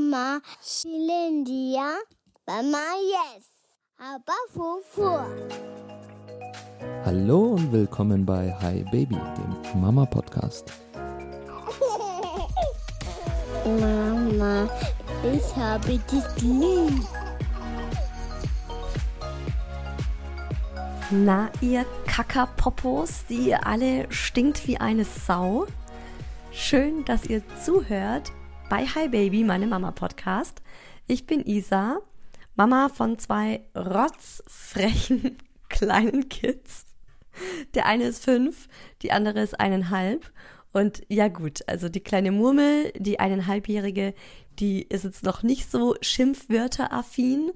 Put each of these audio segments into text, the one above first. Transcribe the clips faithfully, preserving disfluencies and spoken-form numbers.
Mama Shilindia, Mama Yes, aber Fufu. Hallo und willkommen bei Hi Baby, dem Mama-Podcast. Mama, ich habe dich lieb. Na, ihr Kackerpopos, die ihr alle stinkt wie eine Sau. Schön, dass ihr zuhört bei Hi Baby, meinem Mama-Podcast. Ich bin Isa, Mama von zwei rotzfrechen kleinen Kids. Der eine ist fünf, die andere ist eineinhalb. Und ja gut, also die kleine Murmel, die eineinhalbjährige, die ist jetzt noch nicht so Schimpfwörter-affin.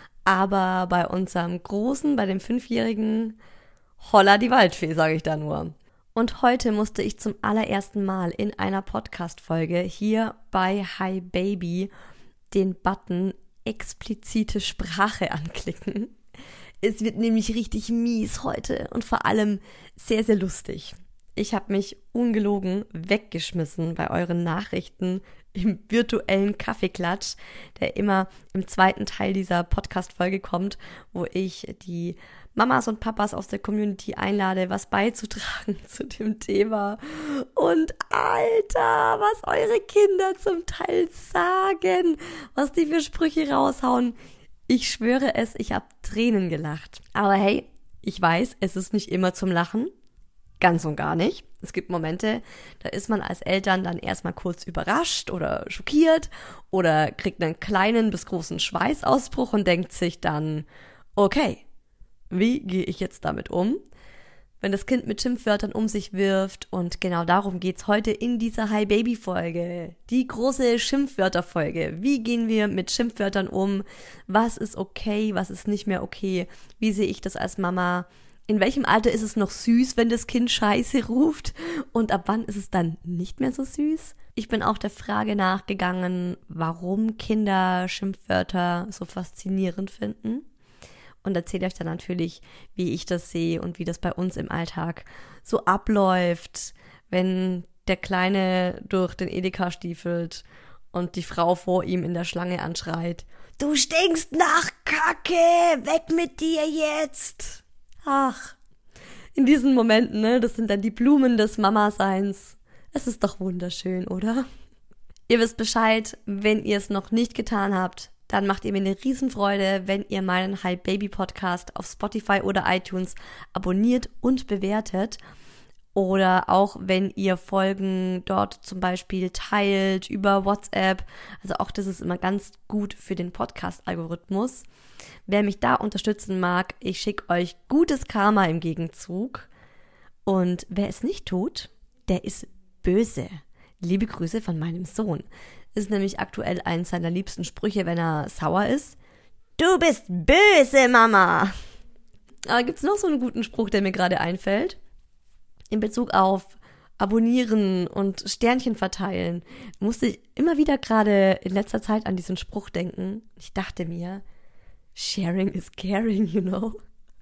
Aber bei unserem Großen, bei dem Fünfjährigen, holla die Waldfee, sage ich da nur. Und heute musste ich zum allerersten Mal in einer Podcast-Folge hier bei Hi Baby den Button explizite Sprache anklicken. Es wird nämlich richtig mies heute und vor allem sehr, sehr lustig. Ich habe mich ungelogen weggeschmissen bei euren Nachrichten im virtuellen Kaffeeklatsch, der immer im zweiten Teil dieser Podcast-Folge kommt, wo ich die Mamas und Papas aus der Community einlade, was beizutragen zu dem Thema. Und Alter, was eure Kinder zum Teil sagen, was die für Sprüche raushauen. Ich schwöre es, ich habe Tränen gelacht. Aber hey, ich weiß, es ist nicht immer zum Lachen. Ganz und gar nicht. Es gibt Momente, da ist man als Eltern dann erstmal kurz überrascht oder schockiert oder kriegt einen kleinen bis großen Schweißausbruch und denkt sich dann, okay, wie gehe ich jetzt damit um? Wenn das Kind mit Schimpfwörtern um sich wirft, und genau darum geht's heute in dieser Hi Baby Folge. Die große Schimpfwörter-Folge. Wie gehen wir mit Schimpfwörtern um? Was ist okay, was ist nicht mehr okay? Wie sehe ich das als Mama? In welchem Alter ist es noch süß, wenn das Kind Scheiße ruft? Und ab wann ist es dann nicht mehr so süß? Ich bin auch der Frage nachgegangen, warum Kinder Schimpfwörter so faszinierend finden. Und erzähle euch dann natürlich, wie ich das sehe und wie das bei uns im Alltag so abläuft, wenn der Kleine durch den Edeka stiefelt und die Frau vor ihm in der Schlange anschreit: Du stinkst nach Kacke, weg mit dir jetzt! Ach, in diesen Momenten, ne, das sind dann die Blumen des Mama-Seins. Es ist doch wunderschön, oder? Ihr wisst Bescheid, wenn ihr es noch nicht getan habt, dann macht ihr mir eine Riesenfreude, wenn ihr meinen Hi Baby Podcast auf Spotify oder iTunes abonniert und bewertet. Oder auch, wenn ihr Folgen dort zum Beispiel teilt über WhatsApp. Also auch das ist immer ganz gut für den Podcast-Algorithmus. Wer mich da unterstützen mag, ich schicke euch gutes Karma im Gegenzug. Und wer es nicht tut, der ist böse. Liebe Grüße von meinem Sohn. Ist nämlich aktuell eins seiner liebsten Sprüche, wenn er sauer ist. Du bist böse, Mama! Aber gibt's noch so einen guten Spruch, der mir gerade einfällt? In Bezug auf Abonnieren und Sternchen verteilen, musste ich immer wieder gerade in letzter Zeit an diesen Spruch denken. Ich dachte mir, sharing is caring, you know?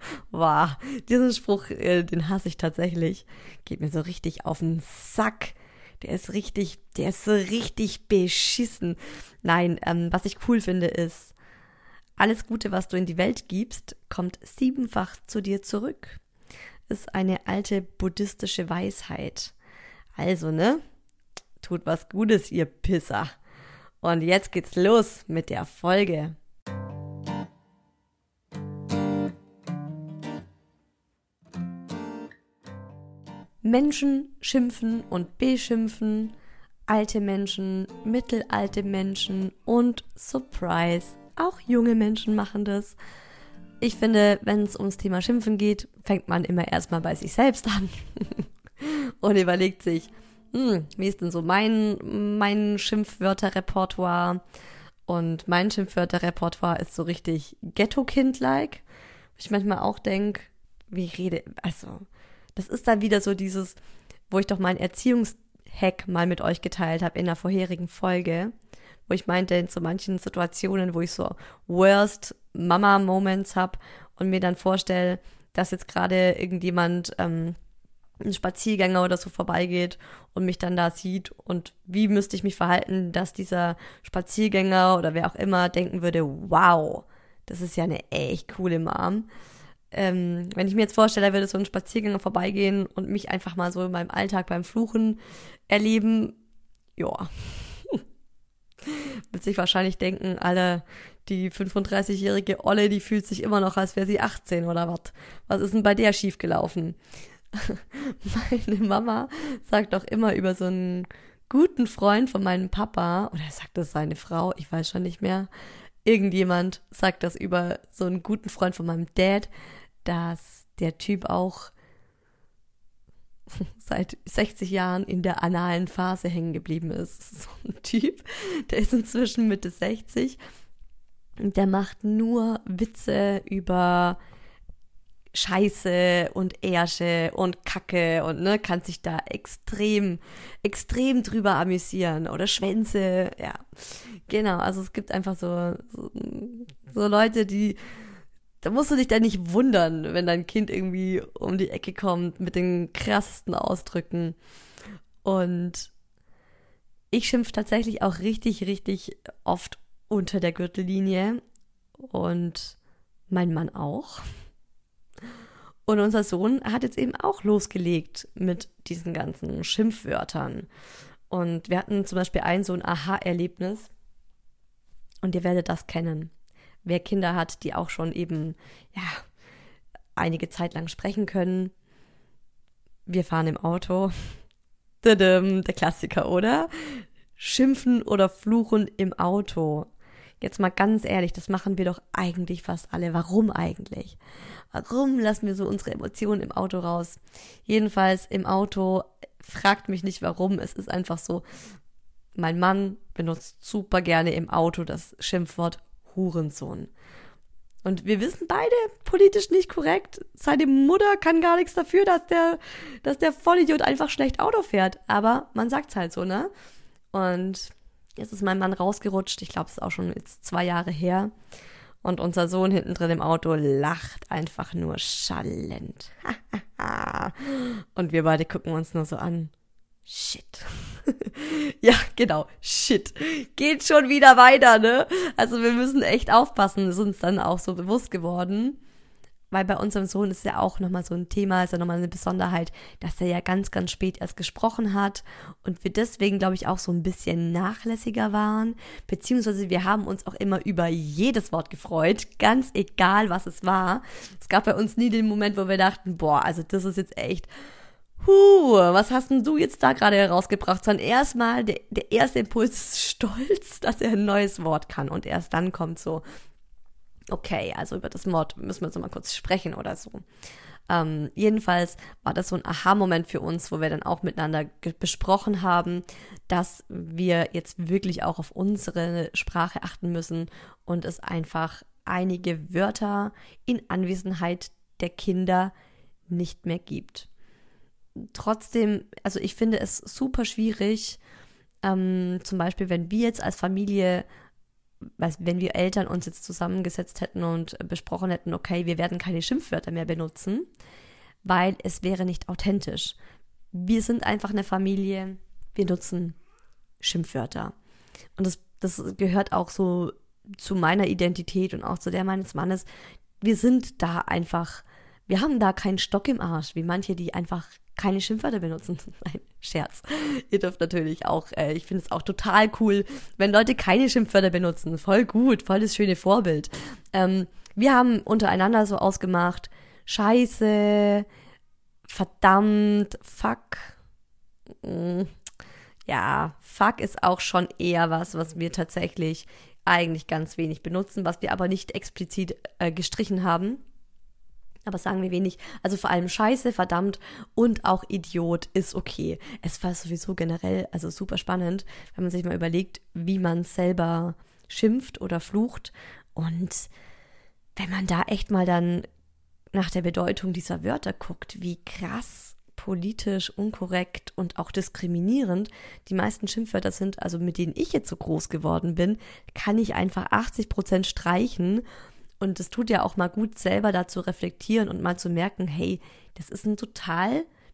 Wow, diesen Spruch, äh, den hasse ich tatsächlich. Geht mir so richtig auf den Sack. Der ist richtig, der ist so richtig beschissen. Nein, ähm, was ich cool finde ist, alles Gute, was du in die Welt gibst, kommt siebenfach zu dir zurück. Ist eine alte buddhistische Weisheit. Also, ne? Tut was Gutes, ihr Pisser. Und jetzt geht's los mit der Folge. Menschen schimpfen und beschimpfen, alte Menschen, mittelalte Menschen und Surprise, auch junge Menschen machen das. Ich finde, wenn es ums Thema Schimpfen geht, fängt man immer erstmal bei sich selbst an und überlegt sich, hm, wie ist denn so mein, mein Schimpfwörterrepertoire? Und mein Schimpfwörterrepertoire ist so richtig Ghetto-Kind-like. Wo ich manchmal auch denke, wie rede, also, das ist dann wieder so dieses, wo ich doch meinen Erziehungshack mal mit euch geteilt habe in der vorherigen Folge, wo ich meinte, in so manchen Situationen, wo ich so worst Mama-Moments habe und mir dann vorstelle, dass jetzt gerade irgendjemand ähm, ein Spaziergänger oder so vorbeigeht und mich dann da sieht und wie müsste ich mich verhalten, dass dieser Spaziergänger oder wer auch immer denken würde, wow, das ist ja eine echt coole Mom. Ähm, wenn ich mir jetzt vorstelle, da würde so ein Spaziergänger vorbeigehen und mich einfach mal so in meinem Alltag beim Fluchen erleben, ja, wird sich wahrscheinlich denken, alle, die fünfunddreißigjährige Olle, die fühlt sich immer noch, als wäre sie achtzehn oder was. Was ist denn bei der schiefgelaufen? Meine Mama sagt auch immer über so einen guten Freund von meinem Papa, oder sagt das seine Frau, ich weiß schon nicht mehr, irgendjemand sagt das über so einen guten Freund von meinem Dad, dass der Typ auch seit sechzig Jahren in der analen Phase hängen geblieben ist. So ein Typ, der ist inzwischen Mitte sechzig und der macht nur Witze über Scheiße und Ärsche und Kacke und ne, kann sich da extrem, extrem drüber amüsieren oder Schwänze, ja, genau, also es gibt einfach so, so, so Leute, die, da musst du dich dann nicht wundern, wenn dein Kind irgendwie um die Ecke kommt mit den krassesten Ausdrücken und ich schimpfe tatsächlich auch richtig, richtig oft unter der Gürtellinie und mein Mann auch. Und unser Sohn hat jetzt eben auch losgelegt mit diesen ganzen Schimpfwörtern. Und wir hatten zum Beispiel ein so ein Aha-Erlebnis. Und ihr werdet das kennen. Wer Kinder hat, die auch schon eben, ja, einige Zeit lang sprechen können. Wir fahren im Auto. Der Klassiker, oder? Schimpfen oder fluchen im Auto. Jetzt mal ganz ehrlich, das machen wir doch eigentlich fast alle. Warum eigentlich? Warum lassen wir so unsere Emotionen im Auto raus? Jedenfalls im Auto, fragt mich nicht warum, es ist einfach so, mein Mann benutzt super gerne im Auto das Schimpfwort Hurensohn. Und wir wissen beide, politisch nicht korrekt, seine Mutter kann gar nichts dafür, dass der, dass der Vollidiot einfach schlecht Auto fährt. Aber man sagt's halt so, ne? Und jetzt ist mein Mann rausgerutscht, ich glaube, es ist auch schon jetzt zwei Jahre her. Und unser Sohn hinten drin im Auto lacht einfach nur schallend. Und wir beide gucken uns nur so an. Shit. Ja, genau, shit. Geht schon wieder weiter, ne? Also wir müssen echt aufpassen, ist uns dann auch so bewusst geworden. Weil bei unserem Sohn ist ja auch nochmal so ein Thema, ist ja nochmal eine Besonderheit, dass er ja ganz, ganz spät erst gesprochen hat und wir deswegen, glaube ich, auch so ein bisschen nachlässiger waren, beziehungsweise wir haben uns auch immer über jedes Wort gefreut, ganz egal, was es war. Es gab bei uns nie den Moment, wo wir dachten, boah, also das ist jetzt echt, huh, was hast denn du jetzt da gerade herausgebracht? Sondern erstmal, der, der erste Impuls ist Stolz, dass er ein neues Wort kann und erst dann kommt so, okay, also über das Wort müssen wir jetzt mal kurz sprechen oder so. Ähm, jedenfalls war das so ein Aha-Moment für uns, wo wir dann auch miteinander ge- besprochen haben, dass wir jetzt wirklich auch auf unsere Sprache achten müssen und es einfach einige Wörter in Anwesenheit der Kinder nicht mehr gibt. Trotzdem, also ich finde es super schwierig, ähm, zum Beispiel, wenn wir jetzt als Familie wenn wir Eltern uns jetzt zusammengesetzt hätten und besprochen hätten, okay, wir werden keine Schimpfwörter mehr benutzen, weil es wäre nicht authentisch. Wir sind einfach eine Familie, wir nutzen Schimpfwörter. Und das, das gehört auch so zu meiner Identität und auch zu der meines Mannes. Wir sind da einfach, wir haben da keinen Stock im Arsch, wie manche, die einfach keine Schimpfwörter benutzen. Nein, Scherz. Ihr dürft natürlich auch, äh, ich finde es auch total cool, wenn Leute keine Schimpfwörter benutzen. Voll gut, voll das schöne Vorbild. Ähm, wir haben untereinander so ausgemacht, Scheiße, verdammt, fuck. Mm, ja, fuck ist auch schon eher was, was wir tatsächlich eigentlich ganz wenig benutzen, was wir aber nicht explizit äh, gestrichen haben. Aber sagen wir wenig, also vor allem Scheiße, verdammt und auch Idiot ist okay. Es war sowieso generell, also super spannend, wenn man sich mal überlegt, wie man selber schimpft oder flucht. Und wenn man da echt mal dann nach der Bedeutung dieser Wörter guckt, wie krass politisch unkorrekt und auch diskriminierend die meisten Schimpfwörter sind, also mit denen ich jetzt so groß geworden bin, kann ich einfach achtzig Prozent streichen. Und es tut ja auch mal gut, selber da zu reflektieren und mal zu merken, hey, das ist ein total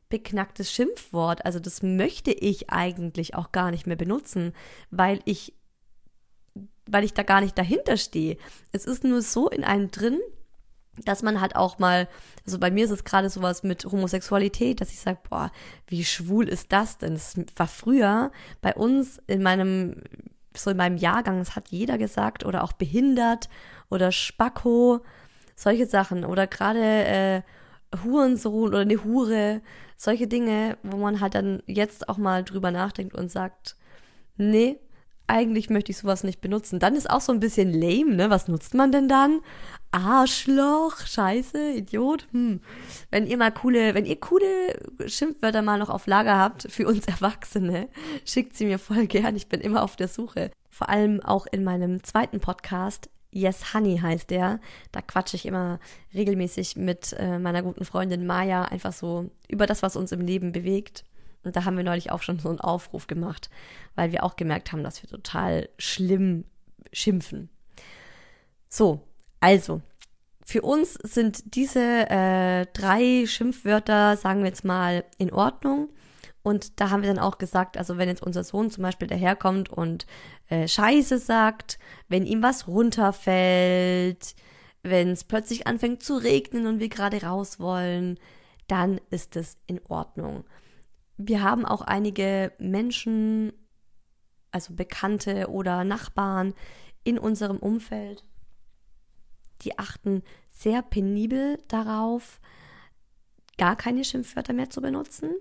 beknacktes Schimpfwort. Also das möchte ich eigentlich auch gar nicht mehr benutzen, weil ich, weil ich da gar nicht dahinter stehe. Es ist nur so in einem drin, dass man halt auch mal, also bei mir ist es gerade sowas mit Homosexualität, dass ich sage, boah, wie schwul ist das denn? Das war früher bei uns in meinem, so in meinem Jahrgang, das hat jeder gesagt, oder auch behindert oder Spacko, solche Sachen, oder gerade äh, Hurensohn oder eine Hure, solche Dinge, wo man halt dann jetzt auch mal drüber nachdenkt und sagt, nee, eigentlich möchte ich sowas nicht benutzen. Dann ist auch so ein bisschen lame, ne? Was nutzt man denn dann? Arschloch, Scheiße, Idiot. Hm. Wenn ihr mal coole, wenn ihr coole Schimpfwörter mal noch auf Lager habt für uns Erwachsene, schickt sie mir voll gern. Ich bin immer auf der Suche. Vor allem auch in meinem zweiten Podcast, Yes Honey heißt der. Da quatsche ich immer regelmäßig mit äh, meiner guten Freundin Maya einfach so über das, was uns im Leben bewegt. Und da haben wir neulich auch schon so einen Aufruf gemacht, weil wir auch gemerkt haben, dass wir total schlimm schimpfen. So, also, für uns sind diese äh, drei Schimpfwörter, sagen wir jetzt mal, in Ordnung. Und da haben wir dann auch gesagt, also wenn jetzt unser Sohn zum Beispiel daherkommt und äh, Scheiße sagt, wenn ihm was runterfällt, wenn es plötzlich anfängt zu regnen und wir gerade raus wollen, dann ist es in Ordnung. Wir haben auch einige Menschen, also Bekannte oder Nachbarn in unserem Umfeld, die achten sehr penibel darauf, gar keine Schimpfwörter mehr zu benutzen.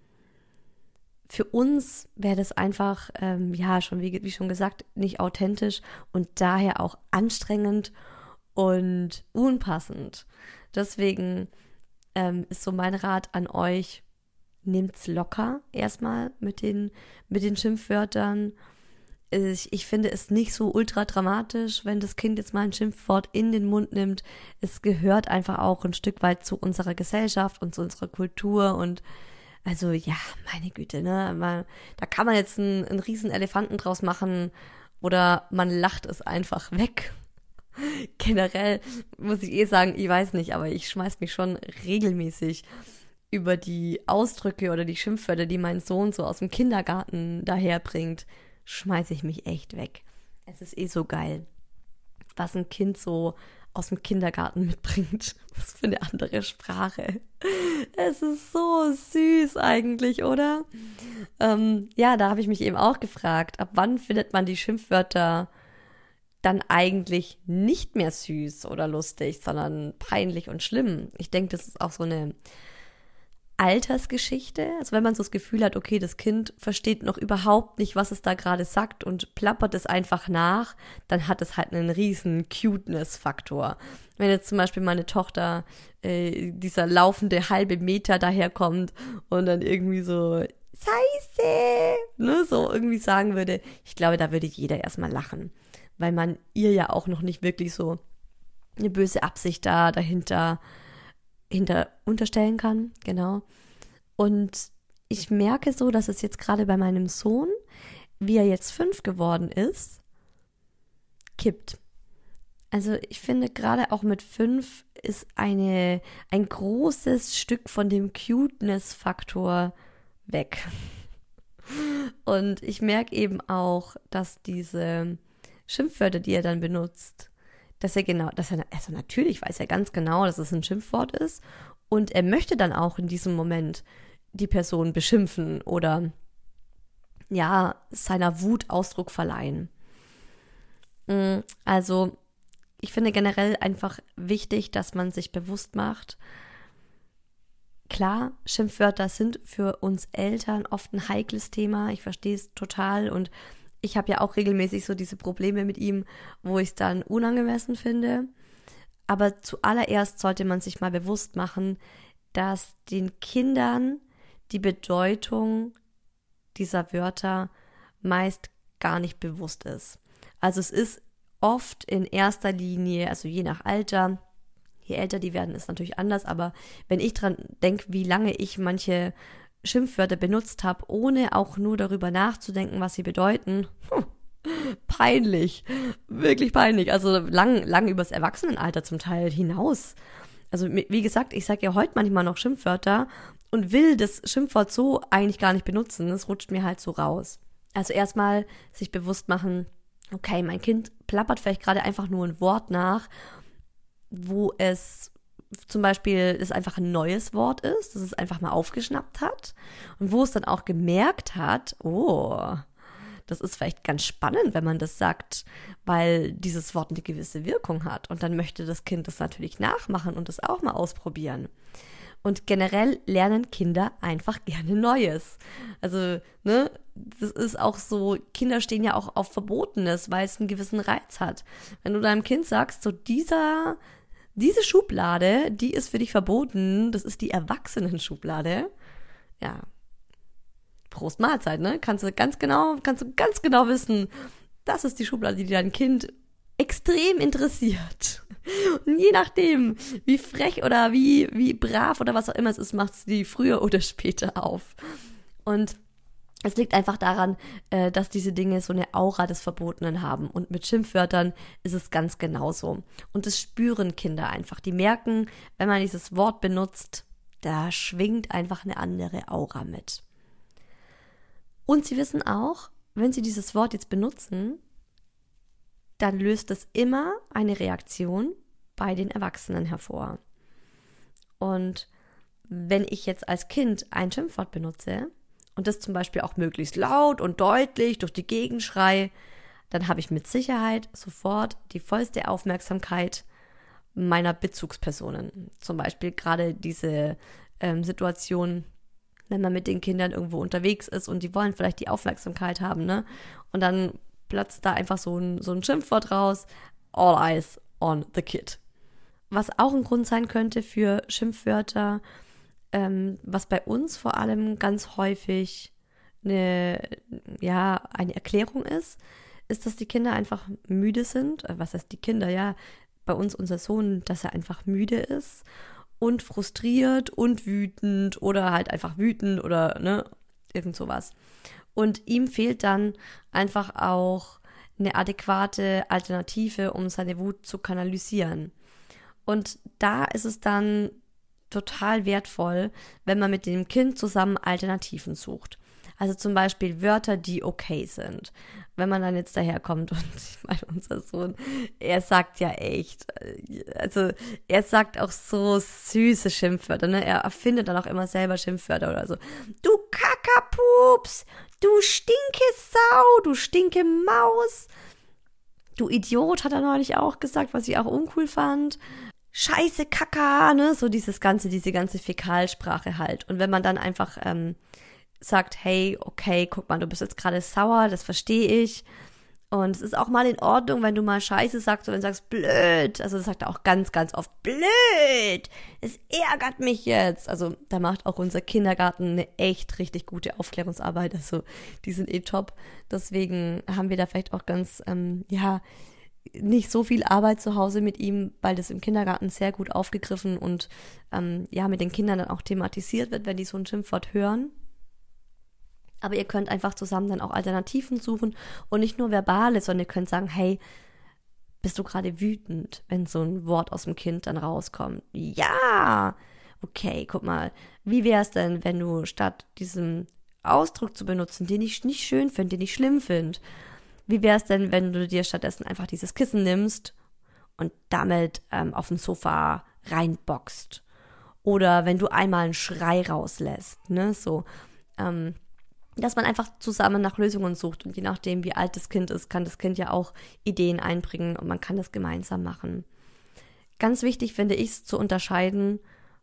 Für uns wäre das einfach, ähm, ja, schon wie, wie schon gesagt, nicht authentisch und daher auch anstrengend und unpassend. Deswegen ähm, ist so mein Rat an euch, nehmt's locker erstmal mit den, mit den Schimpfwörtern. Ich, ich finde es nicht so ultra dramatisch, wenn das Kind jetzt mal ein Schimpfwort in den Mund nimmt. Es gehört einfach auch ein Stück weit zu unserer Gesellschaft und zu unserer Kultur und also ja, meine Güte, ne? Man, da kann man jetzt einen, einen riesen Elefanten draus machen oder man lacht es einfach weg. Generell muss ich eh sagen, ich weiß nicht, aber ich schmeiß mich schon regelmäßig über die Ausdrücke oder die Schimpfwörter, die mein Sohn so aus dem Kindergarten daherbringt, schmeiße ich mich echt weg. Es ist eh so geil, was ein Kind so aus dem Kindergarten mitbringt. Was für eine andere Sprache. Es ist so süß eigentlich, oder? Ähm, ja, da habe ich mich eben auch gefragt, ab wann findet man die Schimpfwörter dann eigentlich nicht mehr süß oder lustig, sondern peinlich und schlimm. Ich denke, das ist auch so eine Altersgeschichte, also wenn man so das Gefühl hat, okay, das Kind versteht noch überhaupt nicht, was es da gerade sagt und plappert es einfach nach, dann hat es halt einen riesen Cuteness-Faktor. Wenn jetzt zum Beispiel meine Tochter, äh, dieser laufende halbe Meter daherkommt und dann irgendwie so Scheiße, ne, so irgendwie sagen würde, ich glaube, da würde jeder erstmal lachen, weil man ihr ja auch noch nicht wirklich so eine böse Absicht da dahinter hinter unterstellen kann, genau. Und ich merke so, dass es jetzt gerade bei meinem Sohn, wie er jetzt fünf geworden ist, kippt. Also ich finde, gerade auch mit fünf ist eine, ein großes Stück von dem Cuteness-Faktor weg. Und ich merke eben auch, dass diese Schimpfwörter, die er dann benutzt, dass er genau, dass er, also natürlich weiß er ganz genau, dass es ein Schimpfwort ist und er möchte dann auch in diesem Moment die Person beschimpfen oder ja, seiner Wut Ausdruck verleihen. Also ich finde generell einfach wichtig, dass man sich bewusst macht, klar, Schimpfwörter sind für uns Eltern oft ein heikles Thema, ich verstehe es total und ich habe ja auch regelmäßig so diese Probleme mit ihm, wo ich es dann unangemessen finde. Aber zuallererst sollte man sich mal bewusst machen, dass den Kindern die Bedeutung dieser Wörter meist gar nicht bewusst ist. Also es ist oft in erster Linie, also je nach Alter, je älter die werden, ist natürlich anders, aber wenn ich dran denke, wie lange ich manche Schimpfwörter benutzt habe, ohne auch nur darüber nachzudenken, was sie bedeuten. Hm, peinlich, wirklich peinlich. Also lang, lang übers Erwachsenenalter zum Teil hinaus. Also wie gesagt, ich sage ja heute manchmal noch Schimpfwörter und will das Schimpfwort so eigentlich gar nicht benutzen. Es rutscht mir halt so raus. Also erstmal sich bewusst machen, okay, mein Kind plappert vielleicht gerade einfach nur ein Wort nach, wo es zum Beispiel es einfach ein neues Wort ist, dass es einfach mal aufgeschnappt hat und wo es dann auch gemerkt hat, oh, das ist vielleicht ganz spannend, wenn man das sagt, weil dieses Wort eine gewisse Wirkung hat und dann möchte das Kind das natürlich nachmachen und das auch mal ausprobieren. Und generell lernen Kinder einfach gerne Neues. Also, ne, das ist auch so, Kinder stehen ja auch auf Verbotenes, weil es einen gewissen Reiz hat. Wenn du deinem Kind sagst, so dieser, diese Schublade, die ist für dich verboten, das ist die Erwachsenen-Schublade, ja, Prost Mahlzeit, ne? Kannst du ganz genau, kannst du ganz genau wissen, das ist die Schublade, die dein Kind extrem interessiert. Und je nachdem, wie frech oder wie, wie brav oder was auch immer es ist, macht sie die früher oder später auf. Und es liegt einfach daran, dass diese Dinge so eine Aura des Verbotenen haben. Und mit Schimpfwörtern ist es ganz genauso. Und das spüren Kinder einfach. Die merken, wenn man dieses Wort benutzt, da schwingt einfach eine andere Aura mit. Und sie wissen auch, wenn sie dieses Wort jetzt benutzen, dann löst es immer eine Reaktion bei den Erwachsenen hervor. Und wenn ich jetzt als Kind ein Schimpfwort benutze und das zum Beispiel auch möglichst laut und deutlich durch die Gegend schreie, dann habe ich mit Sicherheit sofort die vollste Aufmerksamkeit meiner Bezugspersonen. Zum Beispiel gerade diese ähm, Situation, wenn man mit den Kindern irgendwo unterwegs ist und die wollen vielleicht die Aufmerksamkeit haben, ne? Und dann platzt da einfach so ein, so ein Schimpfwort raus, all eyes on the kid. Was auch ein Grund sein könnte für Schimpfwörter, ähm, was bei uns vor allem ganz häufig eine, ja, eine Erklärung ist, ist, dass die Kinder einfach müde sind. Was heißt die Kinder? Ja, bei uns unser Sohn, dass er einfach müde ist und frustriert und wütend oder halt einfach wütend oder ne, irgend sowas. Und ihm fehlt dann einfach auch eine adäquate Alternative, um seine Wut zu kanalisieren. Und da ist es dann total wertvoll, wenn man mit dem Kind zusammen Alternativen sucht. Also zum Beispiel Wörter, die okay sind. Wenn man dann jetzt daherkommt und ich meine, unser Sohn, er sagt ja echt, also er sagt auch so süße Schimpfwörter, ne? Er erfindet dann auch immer selber Schimpfwörter oder so. Du Kackerpups, du stinke Sau, du stinke Maus, du Idiot, hat er neulich auch gesagt, was ich auch uncool fand. Scheiße Kaka, ne? So dieses ganze, diese ganze Fäkalsprache halt. Und wenn man dann einfach ähm, sagt, hey, okay, guck mal, du bist jetzt gerade sauer, das verstehe ich. Und es ist auch mal in Ordnung, wenn du mal Scheiße sagst oder wenn du sagst, blöd. Also das sagt er auch ganz, ganz oft, blöd, es ärgert mich jetzt. Also da macht auch unser Kindergarten eine echt richtig gute Aufklärungsarbeit. Also die sind eh top. Deswegen haben wir da vielleicht auch ganz, ähm, ja, nicht so viel Arbeit zu Hause mit ihm, weil das im Kindergarten sehr gut aufgegriffen und ähm, ja, mit den Kindern dann auch thematisiert wird, wenn die so ein Schimpfwort hören. Aber ihr könnt einfach zusammen dann auch Alternativen suchen und nicht nur verbale, sondern ihr könnt sagen, hey, bist du gerade wütend, wenn so ein Wort aus dem Kind dann rauskommt? Ja! Okay, guck mal, wie wäre es denn, wenn du statt diesem Ausdruck zu benutzen, den ich nicht schön finde, den ich schlimm finde, wie wäre es denn, wenn du dir stattdessen einfach dieses Kissen nimmst und damit ähm, auf dem Sofa reinboxt? Oder wenn du einmal einen Schrei rauslässt, ne, so, ähm, dass man einfach zusammen nach Lösungen sucht und je nachdem, wie alt das Kind ist, kann das Kind ja auch Ideen einbringen und man kann das gemeinsam machen. Ganz wichtig finde ich es zu unterscheiden,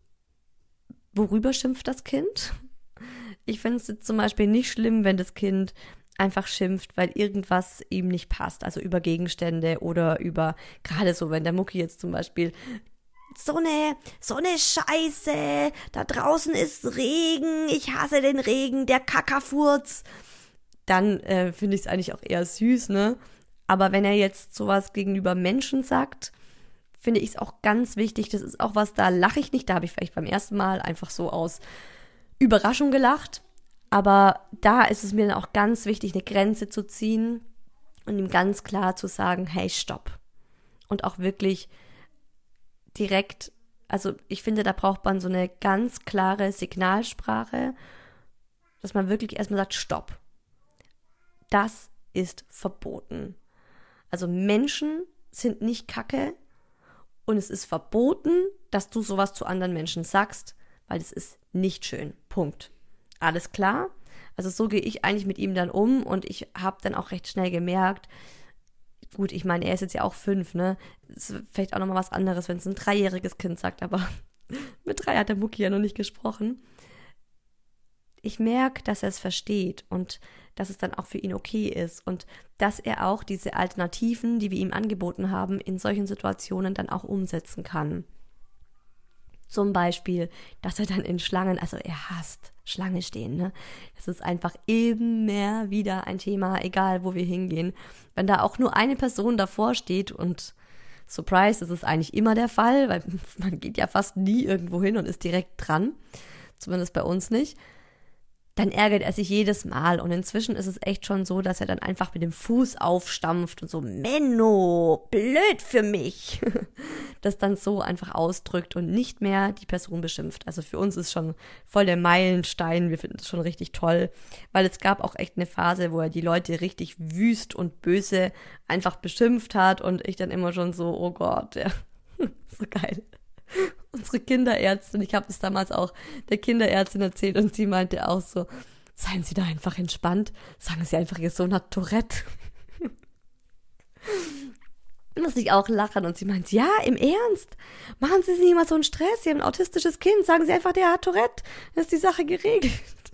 worüber schimpft das Kind? Ich finde es jetzt zum Beispiel nicht schlimm, wenn das Kind einfach schimpft, weil irgendwas ihm nicht passt, also über Gegenstände oder über, gerade so, wenn der Mucki jetzt zum Beispiel So eine, so eine Scheiße, da draußen ist Regen, ich hasse den Regen, der Kackerfurz. Dann äh, finde ich es eigentlich auch eher süß, ne? Aber wenn er jetzt sowas gegenüber Menschen sagt, finde ich es auch ganz wichtig, das ist auch was, da lache ich nicht, da habe ich vielleicht beim ersten Mal einfach so aus Überraschung gelacht. Aber da ist es mir dann auch ganz wichtig, eine Grenze zu ziehen und ihm ganz klar zu sagen, hey, stopp. Und auch wirklich direkt also ich finde, da braucht man so eine ganz klare Signalsprache, dass man wirklich erstmal sagt, stopp. Das ist verboten. Also Menschen sind nicht Kacke und es ist verboten, dass du sowas zu anderen Menschen sagst, weil es ist nicht schön. Punkt. Alles klar? Also so gehe ich eigentlich mit ihm dann um und ich habe dann auch recht schnell gemerkt, gut, ich meine, er ist jetzt ja auch fünf, ne? Das ist vielleicht auch nochmal was anderes, wenn es ein dreijähriges Kind sagt, aber mit drei hat der Mucki ja noch nicht gesprochen. Ich merke, dass er es versteht und dass es dann auch für ihn okay ist und dass er auch diese Alternativen, die wir ihm angeboten haben, in solchen Situationen dann auch umsetzen kann. Zum Beispiel, dass er dann in Schlangen, also er hasst Schlange stehen, ne? Das ist einfach immer wieder ein Thema, egal wo wir hingehen. Wenn da auch nur eine Person davor steht und surprise, das ist eigentlich immer der Fall, weil man geht ja fast nie irgendwo hin und ist direkt dran, zumindest bei uns nicht, dann ärgert er sich jedes Mal und inzwischen ist es echt schon so, dass er dann einfach mit dem Fuß aufstampft und so, Menno, blöd für mich, das dann so einfach ausdrückt und nicht mehr die Person beschimpft. Also für uns ist schon voll der Meilenstein, wir finden das schon richtig toll, weil es gab auch echt eine Phase, wo er die Leute richtig wüst und böse einfach beschimpft hat und ich dann immer schon so, oh Gott, ja, so geil. Unsere Kinderärztin, ich habe es damals auch der Kinderärztin erzählt und sie meinte auch so, seien Sie da einfach entspannt, sagen Sie einfach, Ihr Sohn hat Tourette. Muss ich auch lachen und sie meint, ja, im Ernst, machen Sie sich nicht mal so einen Stress, Sie haben ein autistisches Kind, sagen Sie einfach, der hat Tourette, dann ist die Sache geregelt.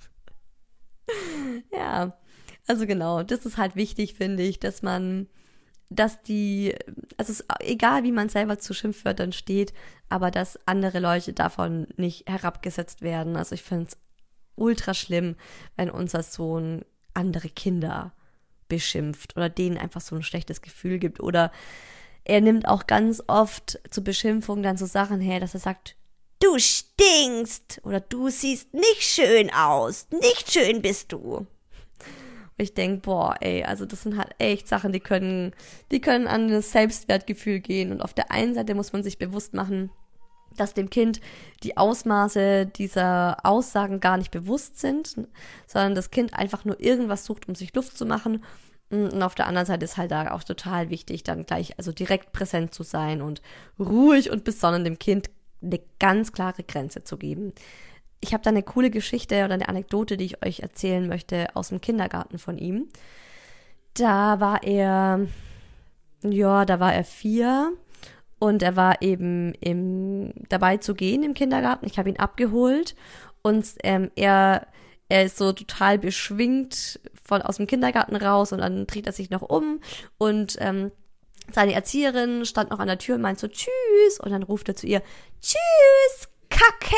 Ja, also genau, das ist halt wichtig, finde ich, dass man dass die, also es ist egal, wie man selber zu Schimpfwörtern steht, aber dass andere Leute davon nicht herabgesetzt werden. Also ich finde es ultra schlimm, wenn unser Sohn andere Kinder beschimpft oder denen einfach so ein schlechtes Gefühl gibt. Oder er nimmt auch ganz oft zur Beschimpfung dann so Sachen her, dass er sagt, du stinkst oder du siehst nicht schön aus, nicht schön bist du. Ich denke, boah, ey, also das sind halt echt Sachen, die können, die können an das Selbstwertgefühl gehen. Und auf der einen Seite muss man sich bewusst machen, dass dem Kind die Ausmaße dieser Aussagen gar nicht bewusst sind, sondern das Kind einfach nur irgendwas sucht, um sich Luft zu machen. Und auf der anderen Seite ist halt da auch total wichtig, dann gleich also direkt präsent zu sein und ruhig und besonnen dem Kind eine ganz klare Grenze zu geben. Ich habe da eine coole Geschichte oder eine Anekdote, die ich euch erzählen möchte aus dem Kindergarten von ihm. Da war er, ja, da war er vier und er war eben im, dabei zu gehen im Kindergarten. Ich habe ihn abgeholt und ähm, er, er ist so total beschwingt von aus dem Kindergarten raus und dann dreht er sich noch um und ähm, seine Erzieherin stand noch an der Tür und meint so tschüss und dann ruft er zu ihr, tschüss, Kacke.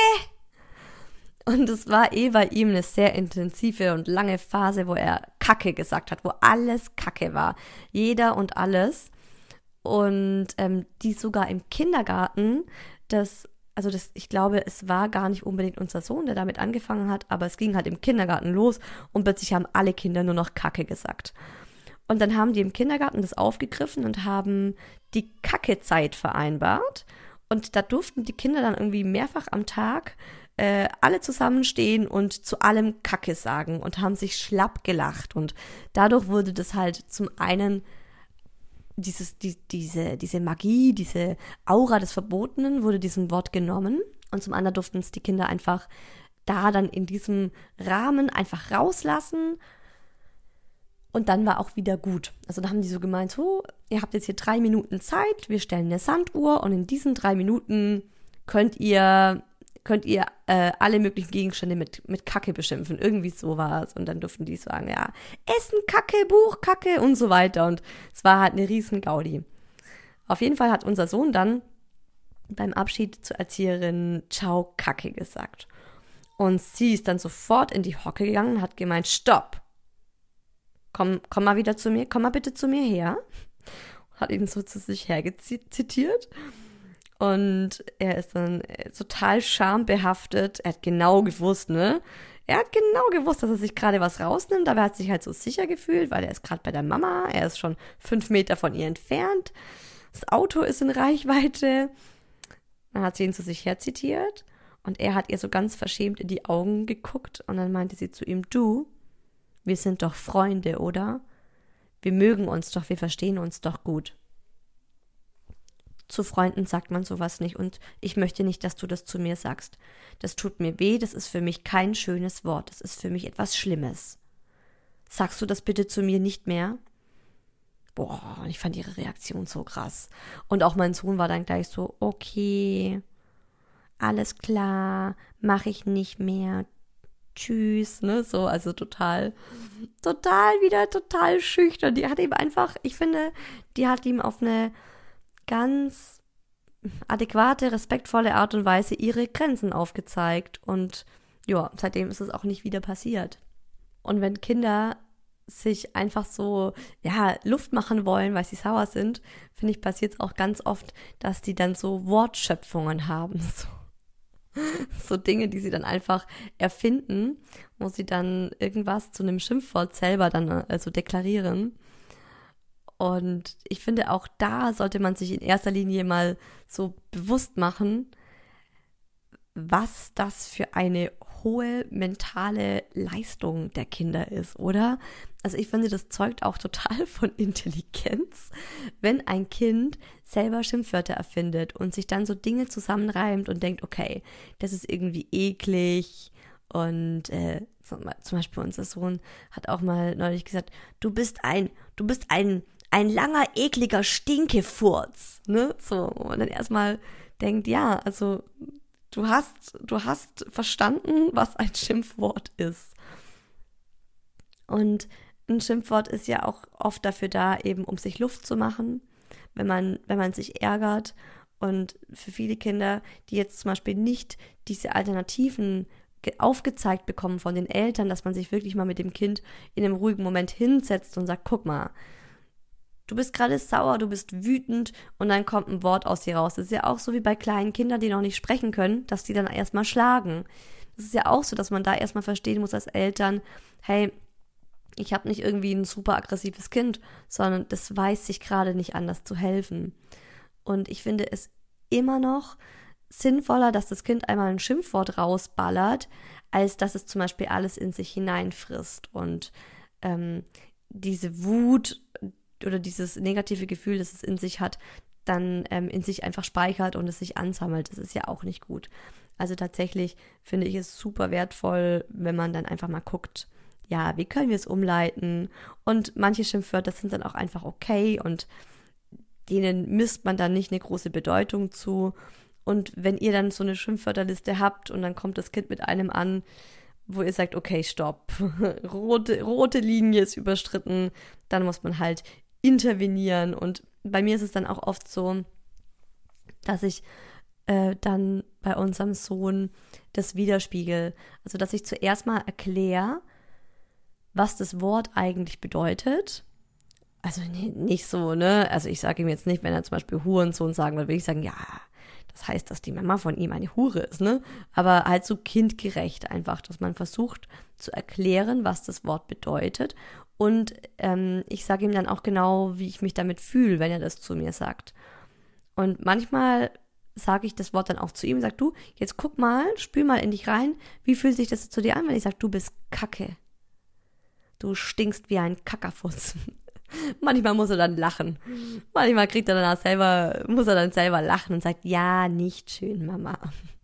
Und es war eh bei ihm eine sehr intensive und lange Phase, wo er Kacke gesagt hat, wo alles Kacke war. Jeder und alles. Und ähm, die sogar im Kindergarten, das, also das, ich glaube, es war gar nicht unbedingt unser Sohn, der damit angefangen hat, aber es ging halt im Kindergarten los und plötzlich haben alle Kinder nur noch Kacke gesagt. Und dann haben die im Kindergarten das aufgegriffen und haben die Kacke-Zeit vereinbart. Und da durften die Kinder dann irgendwie mehrfach am Tag Äh, alle zusammenstehen und zu allem Kacke sagen und haben sich schlapp gelacht und dadurch wurde das halt zum einen dieses, die, diese, diese Magie, diese Aura des Verbotenen wurde diesem Wort genommen und zum anderen durften es die Kinder einfach da dann in diesem Rahmen einfach rauslassen und dann war auch wieder gut. Also da haben die so gemeint, so, ihr habt jetzt hier drei Minuten Zeit, wir stellen eine Sanduhr und in diesen drei Minuten könnt ihr könnt ihr äh, alle möglichen Gegenstände mit, mit Kacke beschimpfen. Irgendwie so war es. Und dann durften die sagen, ja, Essen, Kacke, Buch, Kacke und so weiter. Und es war halt eine riesen Gaudi. Auf jeden Fall hat unser Sohn dann beim Abschied zur Erzieherin Ciao, Kacke gesagt. Und sie ist dann sofort in die Hocke gegangen und hat gemeint, stopp, komm, komm mal wieder zu mir, komm mal bitte zu mir her. Hat ihn so zu sich hergezitiert. Und er ist dann total schambehaftet. Er hat genau gewusst, ne? Er hat genau gewusst, dass er sich gerade was rausnimmt, aber er hat sich halt so sicher gefühlt, weil er ist gerade bei der Mama. Er ist schon fünf Meter von ihr entfernt. Das Auto ist in Reichweite. Dann hat sie ihn zu sich herzitiert und er hat ihr so ganz verschämt in die Augen geguckt und dann meinte sie zu ihm, du, wir sind doch Freunde, oder? Wir mögen uns doch, wir verstehen uns doch gut. Zu Freunden sagt man sowas nicht und ich möchte nicht, dass du das zu mir sagst. Das tut mir weh, das ist für mich kein schönes Wort, das ist für mich etwas Schlimmes. Sagst du das bitte zu mir nicht mehr? Boah, und ich fand ihre Reaktion so krass. Und auch mein Sohn war dann gleich so, okay, alles klar, mache ich nicht mehr, tschüss, ne, so, also total, total wieder total schüchtern. Die hat ihm einfach, ich finde, die hat ihm auf eine ganz adäquate, respektvolle Art und Weise ihre Grenzen aufgezeigt und ja, seitdem ist es auch nicht wieder passiert. Und wenn Kinder sich einfach so, ja, Luft machen wollen, weil sie sauer sind, finde ich, passiert es auch ganz oft, dass die dann so Wortschöpfungen haben, so. So Dinge, die sie dann einfach erfinden, wo sie dann irgendwas zu einem Schimpfwort selber dann also deklarieren. Und ich finde, auch da sollte man sich in erster Linie mal so bewusst machen, was das für eine hohe mentale Leistung der Kinder ist, oder? Also ich finde, das zeugt auch total von Intelligenz, wenn ein Kind selber Schimpfwörter erfindet und sich dann so Dinge zusammenreimt und denkt, okay, das ist irgendwie eklig und äh, zum Beispiel unser Sohn hat auch mal neulich gesagt, du bist ein, du bist ein, ein langer, ekliger Stinkefurz, ne? So, und dann erstmal denkt, ja, also Du hast, du hast verstanden, was ein Schimpfwort ist. Und ein Schimpfwort ist ja auch oft dafür da, eben um sich Luft zu machen, wenn man, wenn man sich ärgert. Und für viele Kinder, die jetzt zum Beispiel nicht diese Alternativen aufgezeigt bekommen von den Eltern, dass man sich wirklich mal mit dem Kind in einem ruhigen Moment hinsetzt und sagt, guck mal, du bist gerade sauer, du bist wütend und dann kommt ein Wort aus dir raus. Das ist ja auch so wie bei kleinen Kindern, die noch nicht sprechen können, dass die dann erstmal schlagen. Das ist ja auch so, dass man da erstmal verstehen muss als Eltern, hey, ich habe nicht irgendwie ein super aggressives Kind, sondern das weiß sich gerade nicht anders zu helfen. Und ich finde es immer noch sinnvoller, dass das Kind einmal ein Schimpfwort rausballert, als dass es zum Beispiel alles in sich hineinfrisst und ähm, diese Wut oder dieses negative Gefühl, das es in sich hat, dann ähm, in sich einfach speichert und es sich ansammelt. Das ist ja auch nicht gut. Also tatsächlich finde ich es super wertvoll, wenn man dann einfach mal guckt, ja, wie können wir es umleiten? Und manche Schimpfwörter sind dann auch einfach okay und denen misst man dann nicht eine große Bedeutung zu. Und wenn ihr dann so eine Schimpfwörterliste habt und dann kommt das Kind mit einem an, wo ihr sagt, okay, stopp, rote, rote Linie ist überschritten, dann muss man halt intervenieren. Und bei mir ist es dann auch oft so, dass ich äh, dann bei unserem Sohn das widerspiegel. Also, dass ich zuerst mal erkläre, was das Wort eigentlich bedeutet. Also nee, nicht so, ne? Also ich sage ihm jetzt nicht, wenn er zum Beispiel Hurensohn sagen will, will ich sagen, ja, das heißt, dass die Mama von ihm eine Hure ist, ne? Aber halt so kindgerecht einfach, dass man versucht zu erklären, was das Wort bedeutet. Und ähm, ich sage ihm dann auch genau, wie ich mich damit fühle, wenn er das zu mir sagt. Und manchmal sage ich das Wort dann auch zu ihm, sag du, jetzt guck mal, spür mal in dich rein, wie fühlt sich das zu dir an, wenn ich sage, du bist Kacke. Du stinkst wie ein Kackerfuß. Manchmal muss er dann lachen. Manchmal kriegt er dann auch selber, muss er dann selber lachen und sagt, ja, nicht schön, Mama.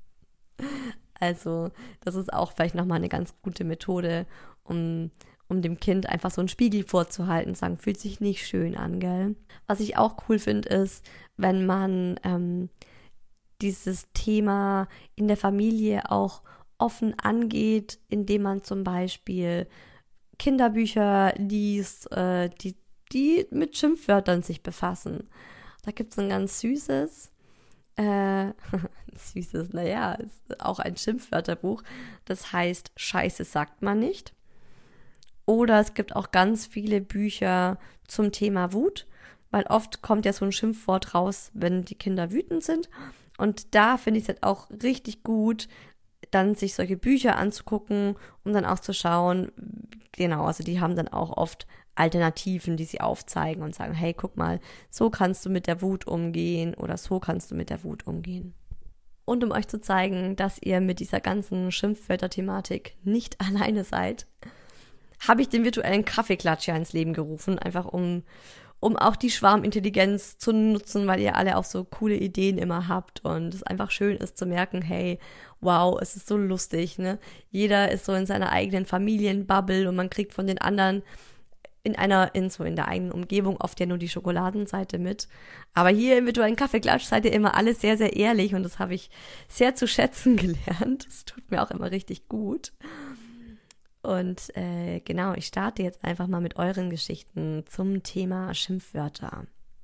Also, das ist auch vielleicht nochmal eine ganz gute Methode, um, um dem Kind einfach so einen Spiegel vorzuhalten und sagen, fühlt sich nicht schön an, gell? Was ich auch cool finde, ist, wenn man ähm, dieses Thema in der Familie auch offen angeht, indem man zum Beispiel Kinderbücher liest, äh, die die mit Schimpfwörtern sich befassen. Da gibt es ein ganz süßes, äh, süßes, naja, ist auch ein Schimpfwörterbuch, das heißt Scheiße sagt man nicht. Oder es gibt auch ganz viele Bücher zum Thema Wut, weil oft kommt ja so ein Schimpfwort raus, wenn die Kinder wütend sind. Und da finde ich es halt auch richtig gut, dann sich solche Bücher anzugucken, um dann auch zu schauen, genau, also die haben dann auch oft Alternativen, die sie aufzeigen und sagen, hey, guck mal, so kannst du mit der Wut umgehen oder so kannst du mit der Wut umgehen. Und um euch zu zeigen, dass ihr mit dieser ganzen Schimpfwörter-Thematik nicht alleine seid, habe ich den virtuellen Kaffeeklatsch ja ins Leben gerufen, einfach um, um auch die Schwarmintelligenz zu nutzen, weil ihr alle auch so coole Ideen immer habt und es einfach schön ist zu merken, hey, wow, es ist so lustig, ne? Jeder ist so in seiner eigenen Familienbubble und man kriegt von den anderen in einer, in so in der eigenen Umgebung oft ja nur die Schokoladenseite mit. Aber hier im virtuellen Kaffeeklatsch seid ihr immer alle sehr, sehr ehrlich und das habe ich sehr zu schätzen gelernt. Das tut mir auch immer richtig gut. Und äh, genau, ich starte jetzt einfach mal mit euren Geschichten zum Thema Schimpfwörter.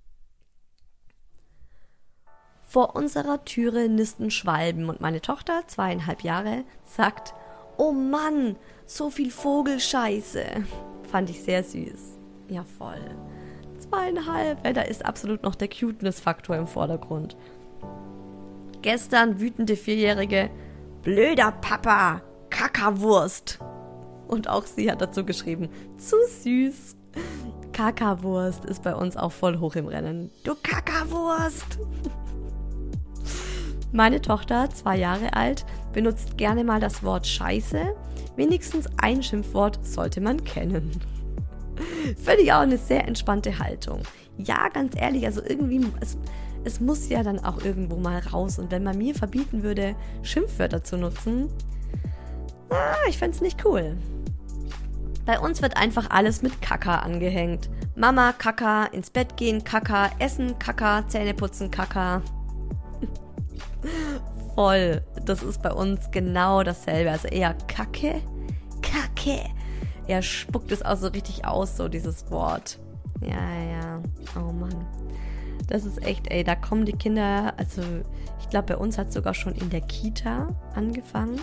Vor unserer Türe nisten Schwalben und meine Tochter, zweieinhalb Jahre, sagt, oh Mann, so viel Vogelscheiße. Fand ich sehr süß. Ja, voll. Zweieinhalb, da ist absolut noch der Cuteness-Faktor im Vordergrund. Gestern wütende Vierjährige, blöder Papa, Kakawurst. Und auch sie hat dazu geschrieben, zu süß. Kakawurst ist bei uns auch voll hoch im Rennen. Du Kakawurst. Meine Tochter, zwei Jahre alt, benutzt gerne mal das Wort Scheiße. Wenigstens ein Schimpfwort sollte man kennen. Finde ich auch eine sehr entspannte Haltung. Ja, ganz ehrlich, also irgendwie, es, es muss ja dann auch irgendwo mal raus. Und wenn man mir verbieten würde, Schimpfwörter zu nutzen, ah, ich fände es nicht cool. Bei uns wird einfach alles mit Kaka angehängt. Mama, Kaka, ins Bett gehen, Kaka, essen, Kaka, Zähne putzen, Kaka. Voll. Das ist bei uns genau dasselbe. Also eher Kacke, Kacke. Er spuckt es auch so richtig aus, so dieses Wort. Ja, ja. Oh Mann. Das ist echt, ey, da kommen die Kinder, also ich glaube, bei uns hat es sogar schon in der Kita angefangen.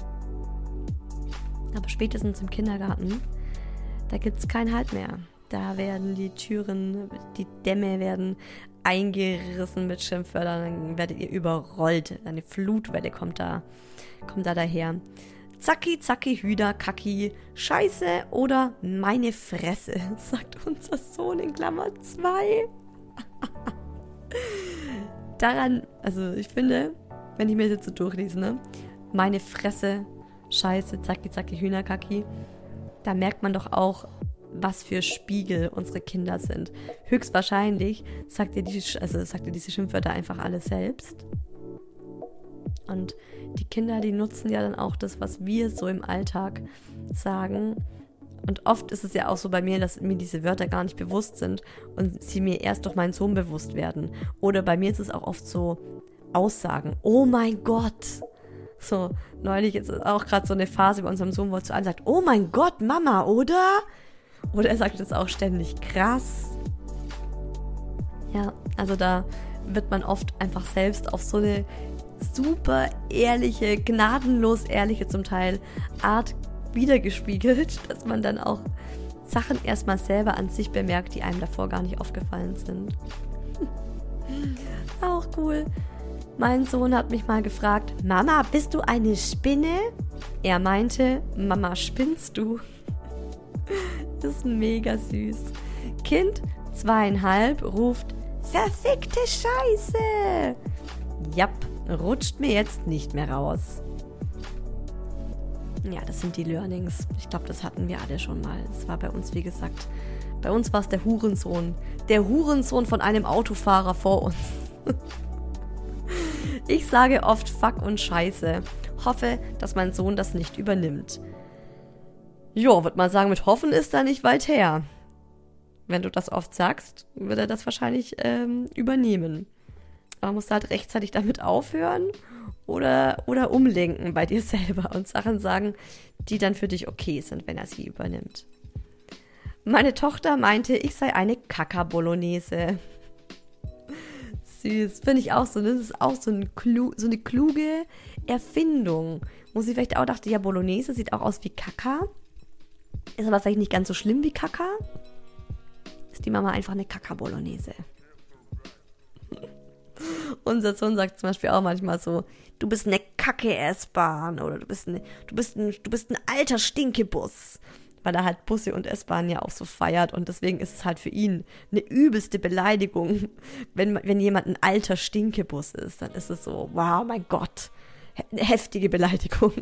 Aber spätestens im Kindergarten, da gibt es keinen Halt mehr. Da werden die Türen, die Dämme werden eingerissen mit Schimpfwörtern, dann werdet ihr überrollt. Eine Flutwelle kommt da, kommt da daher. Zacki, zacki, Hüder, Kacki, Scheiße oder meine Fresse, sagt unser Sohn in Klammer zwei. Daran, also ich finde, wenn ich mir das jetzt so durchlese, ne, meine Fresse, Scheiße, zacki, zacki, Hühner, Kacki, da merkt man doch auch, was für Spiegel unsere Kinder sind. Höchstwahrscheinlich sagt ihr, die, also sagt ihr diese Schimpfwörter einfach alle selbst. Und die Kinder, die nutzen ja dann auch das, was wir so im Alltag sagen. Und oft ist es ja auch so bei mir, dass mir diese Wörter gar nicht bewusst sind und sie mir erst durch meinen Sohn bewusst werden. Oder bei mir ist es auch oft so Aussagen. Oh mein Gott! So, neulich ist auch gerade so eine Phase bei unserem Sohn, wo er zu einem sagt, oh mein Gott, Mama, oder? Oder er sagt das auch ständig, krass. Ja, also da wird man oft einfach selbst auf so eine super ehrliche, gnadenlos ehrliche zum Teil Art wiedergespiegelt, dass man dann auch Sachen erstmal selber an sich bemerkt, die einem davor gar nicht aufgefallen sind. Auch cool. Mein Sohn hat mich mal gefragt, Mama, bist du eine Spinne? Er meinte, Mama, spinnst du? Das ist mega süß. Kind, zweieinhalb, ruft, verfickte Scheiße! Japp, rutscht mir jetzt nicht mehr raus. Ja, das sind die Learnings. Ich glaube, das hatten wir alle schon mal. Das war bei uns, wie gesagt, bei uns war es der Hurensohn. Der Hurensohn von einem Autofahrer vor uns. Ich sage oft Fuck und Scheiße. Hoffe, dass mein Sohn das nicht übernimmt. Jo, würde man sagen, mit hoffen ist da nicht weit her. Wenn du das oft sagst, wird er das wahrscheinlich ähm, übernehmen. Man muss halt rechtzeitig damit aufhören oder, oder umlenken bei dir selber und Sachen sagen, die dann für dich okay sind, wenn er sie übernimmt. Meine Tochter meinte, ich sei eine Kaka-Bolognese. Süß, finde ich auch so. Das ist auch so, ein Klu- so eine kluge Erfindung. Wo sie vielleicht auch dachte, ja, Bolognese sieht auch aus wie Kaka. Ist aber vielleicht nicht ganz so schlimm wie Kaka. Ist die Mama einfach eine Kaka-Bolognese. Unser Sohn sagt zum Beispiel auch manchmal so, du bist eine Kacke-S-Bahn oder du bist, eine, du, bist ein, du bist ein alter Stinkebus. weil er halt Busse und S-Bahn ja auch so feiert und deswegen ist es halt für ihn eine übelste Beleidigung, wenn, wenn jemand ein alter Stinkebus ist, dann ist es so, wow, mein Gott, eine heftige Beleidigung.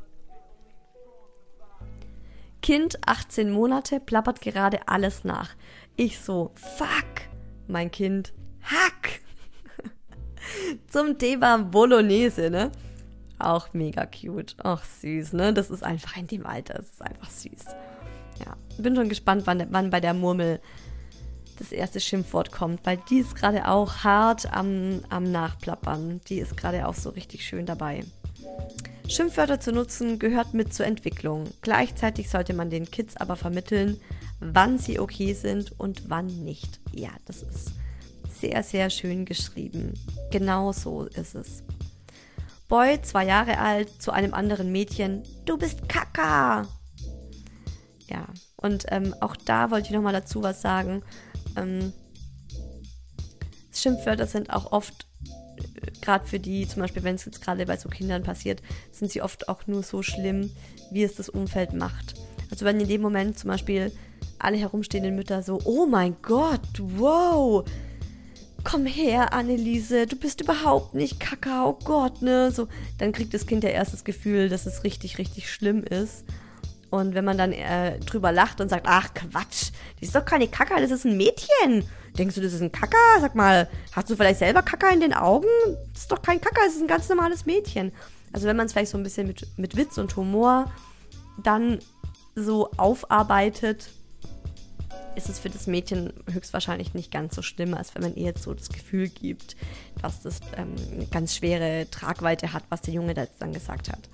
Kind, achtzehn Monate, plappert gerade alles nach. Ich so, fuck, mein Kind, hack. Zum Thema Bolognese, ne? Auch mega cute. Ach, süß, ne? Das ist einfach in dem Alter, das ist einfach süß. Ja, bin schon gespannt, wann, wann bei der Murmel das erste Schimpfwort kommt, weil die ist gerade auch hart am, am Nachplappern. Die ist gerade auch so richtig schön dabei. Schimpfwörter zu nutzen gehört mit zur Entwicklung. Gleichzeitig sollte man den Kids aber vermitteln, wann sie okay sind und wann nicht. Ja, das ist sehr, sehr schön geschrieben. Genau so ist es. Boy, zwei Jahre alt, zu einem anderen Mädchen, du bist Kaka. Ja, und ähm, auch da wollte ich nochmal dazu was sagen. Ähm, Schimpfwörter sind auch oft, äh, gerade für die, zum Beispiel wenn es jetzt gerade bei so Kindern passiert, sind sie oft auch nur so schlimm, wie es das Umfeld macht. Also wenn in dem Moment zum Beispiel alle herumstehenden Mütter so, oh mein Gott, wow, komm her, Anneliese, du bist überhaupt nicht Kaka, oh Gott, ne, so, dann kriegt das Kind ja erst das Gefühl, dass es richtig, richtig schlimm ist. Und wenn man dann äh, drüber lacht und sagt, ach Quatsch, die ist doch keine Kaka, das ist ein Mädchen. Denkst du, das ist ein Kaka? Sag mal, hast du vielleicht selber Kaka in den Augen? Das ist doch kein Kaka, das ist ein ganz normales Mädchen. Also wenn man es vielleicht so ein bisschen mit, mit Witz und Humor dann so aufarbeitet, ist es für das Mädchen höchstwahrscheinlich nicht ganz so schlimm, als wenn man ihr jetzt so das Gefühl gibt, dass das ähm, eine ganz schwere Tragweite hat, was der Junge da jetzt dann gesagt hat.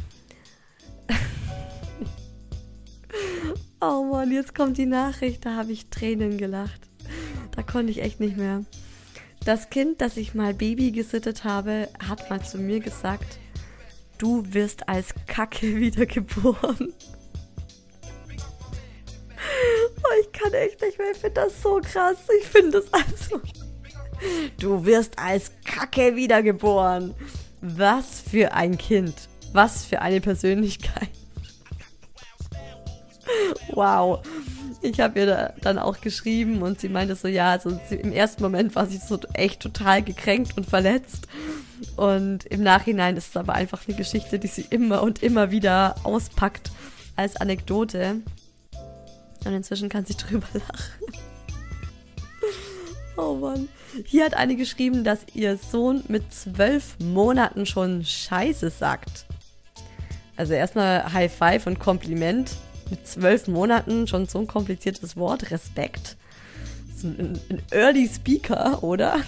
Oh Mann, jetzt kommt die Nachricht, da habe ich Tränen gelacht. Da konnte ich echt nicht mehr. Das Kind, das ich mal Baby gesittet habe, hat mal zu mir gesagt, du wirst als Kacke wiedergeboren. Oh, ich kann echt nicht mehr, ich finde das so krass. Ich finde das also... Du wirst als Kacke wiedergeboren. Was für ein Kind. Was für eine Persönlichkeit. Wow. Ich habe ihr da dann auch geschrieben und sie meinte so, ja, also sie, im ersten Moment war sie so echt total gekränkt und verletzt. Und im Nachhinein ist es aber einfach eine Geschichte, die sie immer und immer wieder auspackt als Anekdote. Und inzwischen kann sie drüber lachen. Oh Mann. Hier hat eine geschrieben, dass ihr Sohn mit zwölf Monaten schon Scheiße sagt. Also erstmal High Five und Kompliment. Mit zwölf Monaten schon so ein kompliziertes Wort. Respekt. Das ist ein, ein Early Speaker, oder?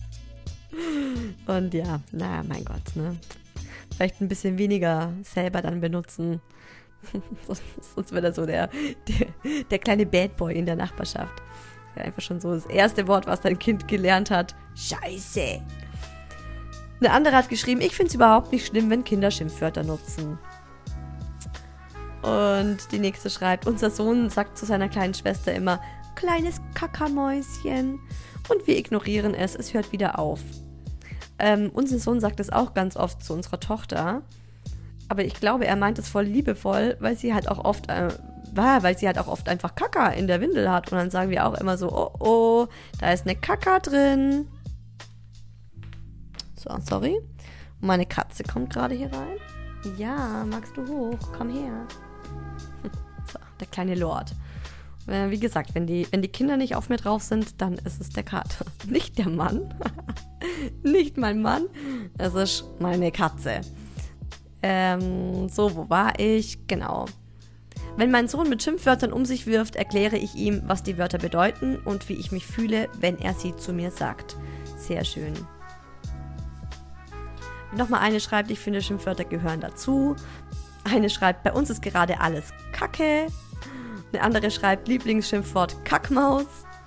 Und ja, naja, mein Gott, ne? Vielleicht ein bisschen weniger selber dann benutzen. sonst, sonst wird er so der, der, der kleine Bad Boy in der Nachbarschaft. Einfach schon so das erste Wort, was dein Kind gelernt hat. Scheiße. Eine andere hat geschrieben, ich finde es überhaupt nicht schlimm, wenn Kinder Schimpfwörter nutzen. Und die nächste schreibt, unser Sohn sagt zu seiner kleinen Schwester immer, kleines Kackermäuschen. Und wir ignorieren es, es hört wieder auf. Ähm, unser Sohn sagt es auch ganz oft zu unserer Tochter. Aber ich glaube, er meint es voll liebevoll, weil sie halt auch oft, äh, weil sie halt auch oft einfach Kaka in der Windel hat. Und dann sagen wir auch immer so, oh oh, da ist eine Kaka drin. So, sorry. Und meine Katze kommt gerade hier rein. Ja, magst du hoch? Komm her. So, der kleine Lord. Äh, wie gesagt, wenn die, wenn die Kinder nicht auf mir drauf sind, dann ist es der Kater. Nicht der Mann. Nicht mein Mann. Es ist meine Katze. Ähm, so, wo war ich? Genau. Wenn mein Sohn mit Schimpfwörtern um sich wirft, erkläre ich ihm, was die Wörter bedeuten und wie ich mich fühle, wenn er sie zu mir sagt. Sehr schön. Nochmal eine schreibt, ich finde, Schimpfwörter gehören dazu. Eine schreibt, bei uns ist gerade alles Kacke. Eine andere schreibt, Lieblingsschimpfwort Kackmaus.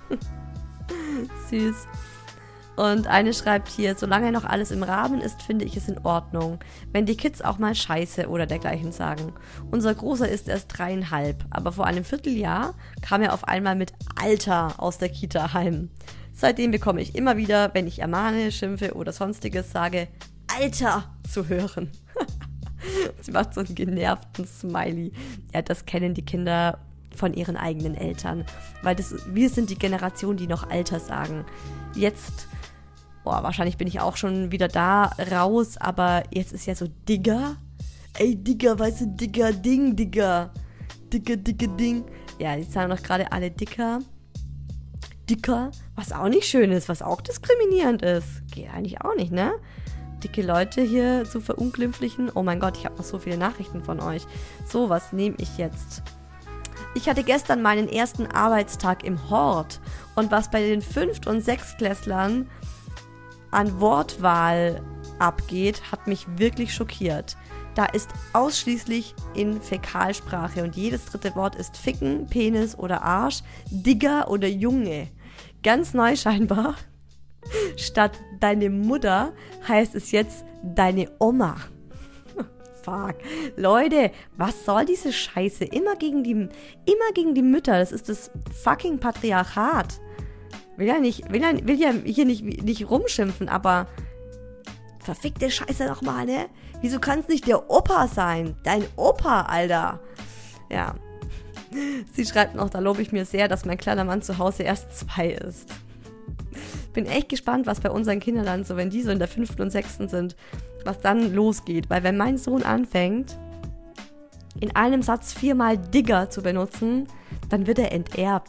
Süß. Und eine schreibt hier, solange noch alles im Rahmen ist, finde ich es in Ordnung, wenn die Kids auch mal Scheiße oder dergleichen sagen. Unser Großer ist erst dreieinhalb, aber vor einem Vierteljahr kam er auf einmal mit Alter aus der Kita heim. Seitdem bekomme ich immer wieder, wenn ich ermahne, schimpfe oder sonstiges, sage, Alter zu hören. Sie macht so einen genervten Smiley. Ja, das kennen die Kinder von ihren eigenen Eltern. Weil das, wir sind die Generation, die noch Alter sagen. Jetzt, boah, wahrscheinlich bin ich auch schon wieder da raus, aber jetzt ist ja so Digger. Ey, Digger, weißt du, Digger, Ding, Digger. Dicker, dicke Ding. Ja, die sagen doch gerade alle dicker. Dicker, was auch nicht schön ist, was auch diskriminierend ist. Geht eigentlich auch nicht, ne? Dicke Leute hier zu verunglimpflichen. Oh mein Gott, ich habe noch so viele Nachrichten von euch. So, was nehme ich jetzt? Ich hatte gestern meinen ersten Arbeitstag im Hort. Und was bei den Fünft- und Sechstklässlern an Wortwahl abgeht, hat mich wirklich schockiert. Da ist ausschließlich in Fäkalsprache und jedes dritte Wort ist Ficken, Penis oder Arsch, Digger oder Junge. Ganz neu scheinbar. Statt deine Mutter heißt es jetzt deine Oma. Fuck. Leute, was soll diese Scheiße? Immer gegen die, immer gegen die Mütter. Das ist das fucking Patriarchat. Will ja nicht, will ja, will ja hier nicht, nicht rumschimpfen, aber verfickte Scheiße nochmal, ne? Wieso kann es nicht der Opa sein? Dein Opa, Alter. Ja. Sie schreibt noch, da lobe ich mir sehr, dass mein kleiner Mann zu Hause erst zwei ist. Bin echt gespannt, was bei unseren Kindern dann so, wenn die so in der fünften und sechsten sind, was dann losgeht. Weil wenn mein Sohn anfängt, in einem Satz viermal Digger zu benutzen, dann wird er enterbt.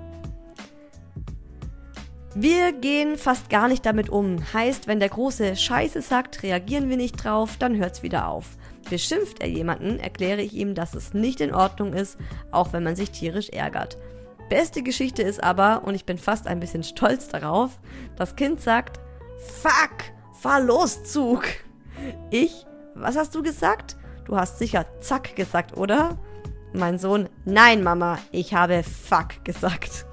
Wir gehen fast gar nicht damit um. Heißt, wenn der Große Scheiße sagt, reagieren wir nicht drauf, dann hört's wieder auf. Beschimpft er jemanden, erkläre ich ihm, dass es nicht in Ordnung ist, auch wenn man sich tierisch ärgert. Beste Geschichte ist aber, und ich bin fast ein bisschen stolz darauf, das Kind sagt, fuck, fahr los, Zug. Ich, was hast du gesagt? Du hast sicher zack gesagt, oder? Mein Sohn, nein Mama, ich habe fuck gesagt.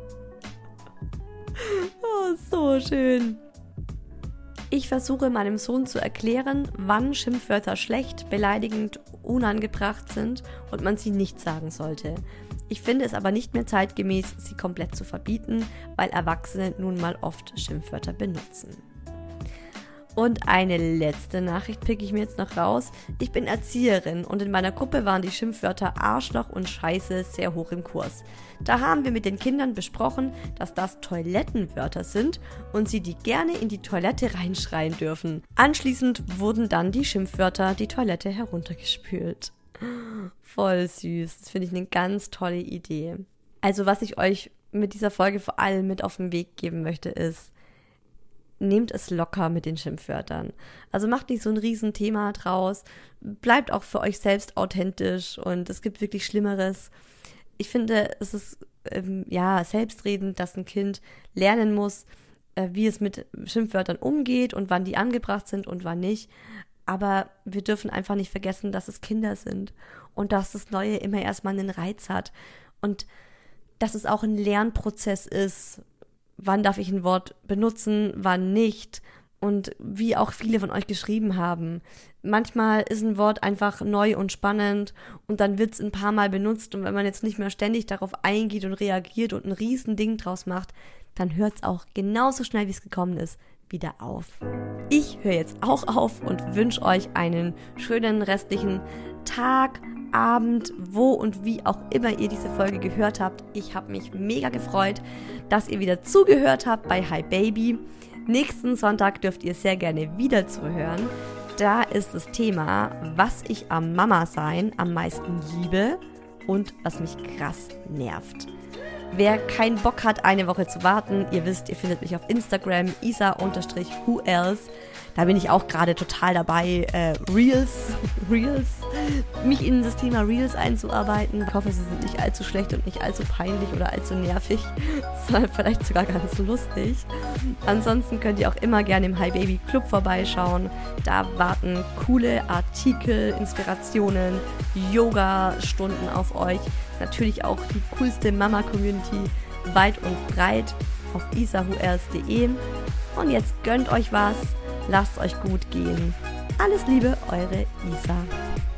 Oh, so schön. Ich versuche meinem Sohn zu erklären, wann Schimpfwörter schlecht, beleidigend, unangebracht sind und man sie nicht sagen sollte. Ich finde es aber nicht mehr zeitgemäß, sie komplett zu verbieten, weil Erwachsene nun mal oft Schimpfwörter benutzen. Und eine letzte Nachricht picke ich mir jetzt noch raus. Ich bin Erzieherin und in meiner Gruppe waren die Schimpfwörter Arschloch und Scheiße sehr hoch im Kurs. Da haben wir mit den Kindern besprochen, dass das Toilettenwörter sind und sie die gerne in die Toilette reinschreien dürfen. Anschließend wurden dann die Schimpfwörter die Toilette heruntergespült. Voll süß. Das finde ich eine ganz tolle Idee. Also was ich euch mit dieser Folge vor allem mit auf den Weg geben möchte, ist, nehmt es locker mit den Schimpfwörtern. Also macht nicht so ein Riesenthema draus. Bleibt auch für euch selbst authentisch und es gibt wirklich Schlimmeres. Ich finde, es ist ähm, ja selbstredend, dass ein Kind lernen muss, äh, wie es mit Schimpfwörtern umgeht und wann die angebracht sind und wann nicht. Aber wir dürfen einfach nicht vergessen, dass es Kinder sind und dass das Neue immer erstmal einen Reiz hat und dass es auch ein Lernprozess ist. Wann darf ich ein Wort benutzen, wann nicht und wie auch viele von euch geschrieben haben. Manchmal ist ein Wort einfach neu und spannend und dann wird es ein paar Mal benutzt und wenn man jetzt nicht mehr ständig darauf eingeht und reagiert und ein Riesending draus macht, dann hört es auch genauso schnell, wie es gekommen ist, wieder auf. Ich höre jetzt auch auf und wünsche euch einen schönen restlichen Tag, Abend, wo und wie auch immer ihr diese Folge gehört habt. Ich habe mich mega gefreut, dass ihr wieder zugehört habt bei Hi Baby. Nächsten Sonntag dürft ihr sehr gerne wieder zuhören. Da ist das Thema, was ich am Mama-Sein am meisten liebe und was mich krass nervt. Wer keinen Bock hat, eine Woche zu warten, ihr wisst, ihr findet mich auf Instagram, isa who else. Da bin ich auch gerade total dabei, äh, Reels, Reels, mich in das Thema Reels einzuarbeiten. Ich hoffe, sie sind nicht allzu schlecht und nicht allzu peinlich oder allzu nervig, sondern vielleicht sogar ganz lustig. Ansonsten könnt ihr auch immer gerne im Hi Baby Club vorbeischauen. Da warten coole Artikel, Inspirationen, Yoga-Stunden auf euch. Natürlich auch die coolste Mama-Community weit und breit auf isa who else punkt de. Und jetzt gönnt euch was. Lasst euch gut gehen. Alles Liebe, eure Isa.